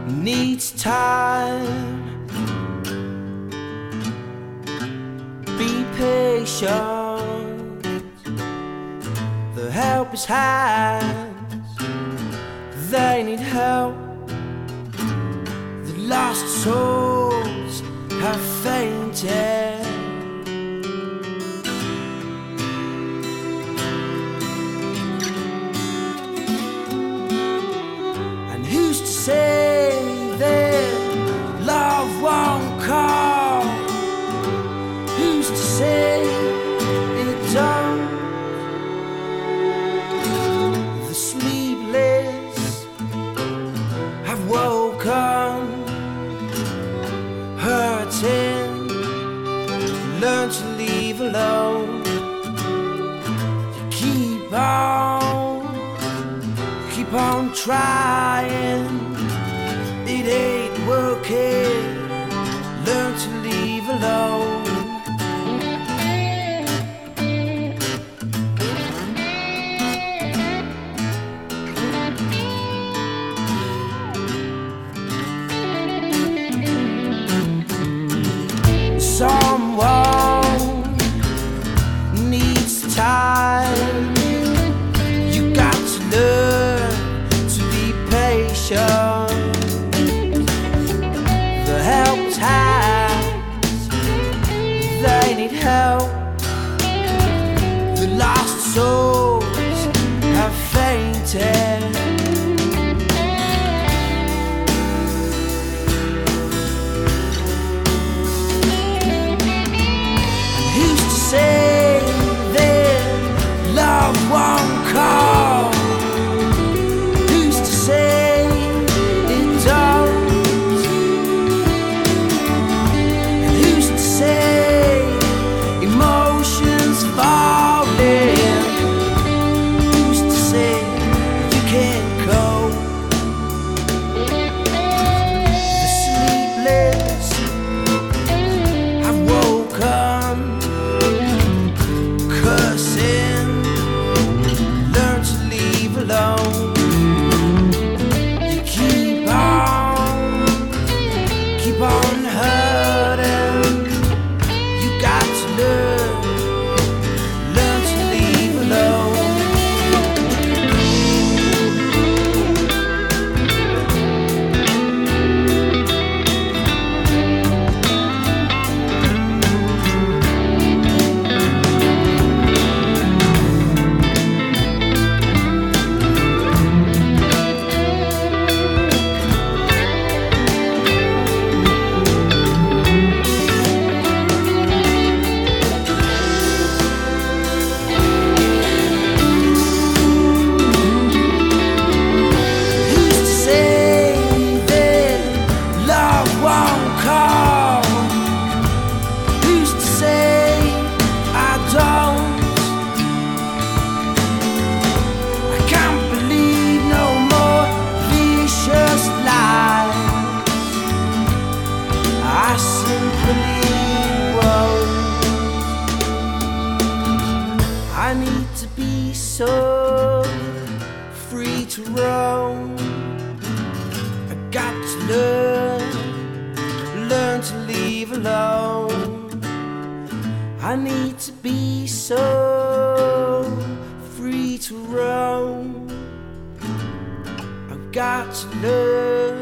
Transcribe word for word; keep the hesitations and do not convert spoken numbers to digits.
needs time. Be patient, the helper's hands, they need help. The lost souls have fainted. And who's to say that love won't call? Who's to say it don't? The sleepless have woken, hurting, learn to leave alone. You keep on, keep on trying. It ain't working, learn to leave alone. Someone needs time. You got to learn to be patient. The help's hands, they need help. The lost souls have fainted. Say that love won't call. Who's to say it don't? And who's to say emotions falling? Who's to say you can't cope? The sleepless have woken, cursing, learn to leave alone. You keep on, keep on hurting. You got to learn, learn to leave alone. I simply won't. I need to be so free to roam. I got to learn, learn to leave alone. I need to be so free to roam. I've got to learn,